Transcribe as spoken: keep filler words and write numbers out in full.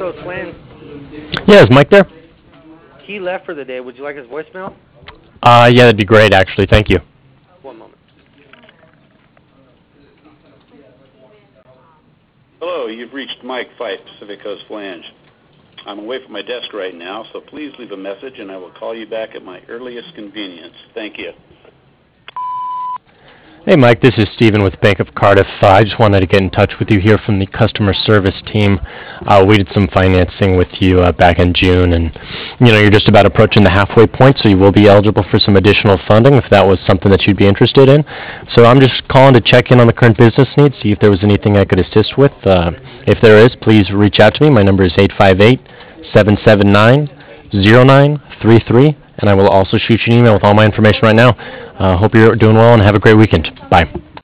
Coast Land. Yeah, is Mike there? He left for the day. Would you like his voicemail? Uh, yeah, that'd be great, actually. Thank you. One moment. Hello, you've reached Mike Fife, Pacific Coast Flange. I'm away from my desk right now, so please leave a message and I will call you back at my earliest convenience. Thank you. Hey, Mike, this is Stephen with Bank of Cardiff. Uh, I just wanted to get in touch with you here from the customer service team. Uh, we did some financing with you uh, back in June, and you know you're just about approaching the halfway point, so you will be eligible for some additional funding if that was something that you'd be interested in. So I'm just calling to check in on the current business needs, see if there was anything I could assist with. Uh, if there is, please reach out to me. My number is eight five eight, seven seven nine, zero nine three three. And I will also shoot you an email with all my information right now. Uh, hope you're doing well and have a great weekend. Bye.